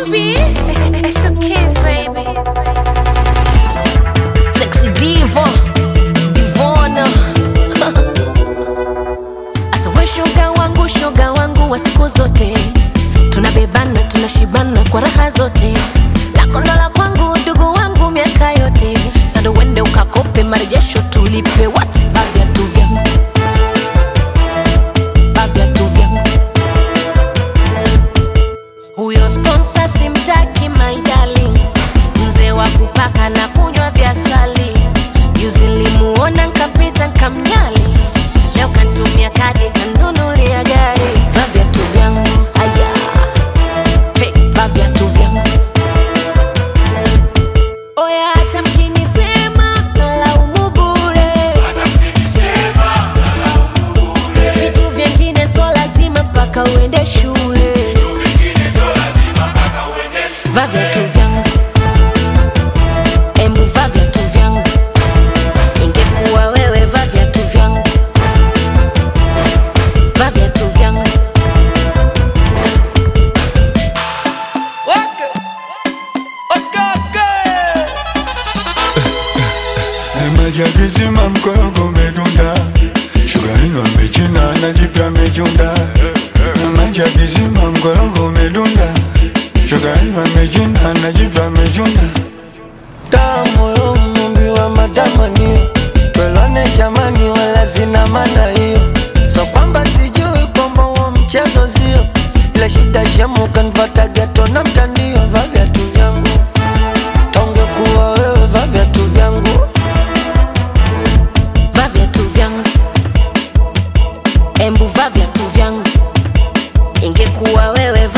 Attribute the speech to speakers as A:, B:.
A: baby. It's the kiss, baby.
B: Sexy diva, divona. Asa we shoga wangu wa siku zote. Tunabebana, tunashibana kwa raha zote. Lako ndo la kwangu, ndugu wangu miaka yote. Sasa uende ukakope marejesho tulipe what? Vavya tu vyangu. Vavya tu vyangu. Huyo sponsor simtaki my darling. Mzee wa kupaka na kunywa vya asali. Juzi nilimuona nkapita nkamnyali. Leo kantumia kadi kanunulia gari. Vavya tu vyangu. Aya. Hey, vavya tu vyangu. Oya hata mkinisema nalaumu bure. Vitu vyengine so lazima mpaka uende shule. Vavya tu vyangu. Embu vavya tu vyangu. Ingekuwa wewe vavya tu vyangu. Vavya tu vyangu.
C: Majagizima mkorogo umedunda. Sugar ino amechina na jipya amechunda. Majagizima mkorogo umedunda. Sugar ino amechina na jipya amechunda.
D: Damu yo mumbi wa matamanio. Twelone jamani wala sina maana hiyo. So kwamba sijui kwamba huo mchezo sio. Ila shida shemu kanvata geto na mtandio. Vavya tu vyangu. Tonge kuwa wewe vavya tu vyangu.
B: Vavya tu vyangu. Embu vavya tu vyangu. Ingekuwa wewe